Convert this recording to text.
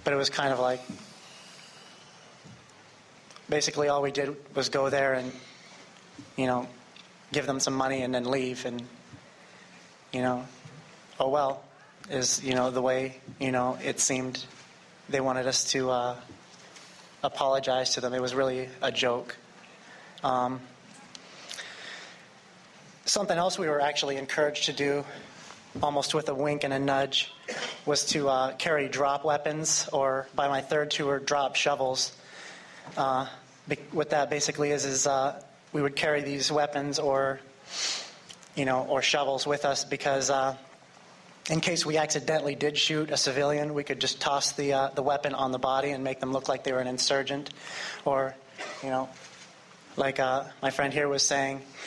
But it was kind of like, basically all we did was go there and, give them some money and then leave. And, oh well, is, the way, it seemed they wanted us to apologize to them. It was really a joke. Something else we were actually encouraged to do, almost with a wink and a nudge, was to carry drop weapons, or by my third tour, drop shovels. What that basically is we would carry these weapons or shovels with us because in case we accidentally did shoot a civilian, we could just toss the weapon on the body and make them look like they were an insurgent. Or, like my friend here was saying,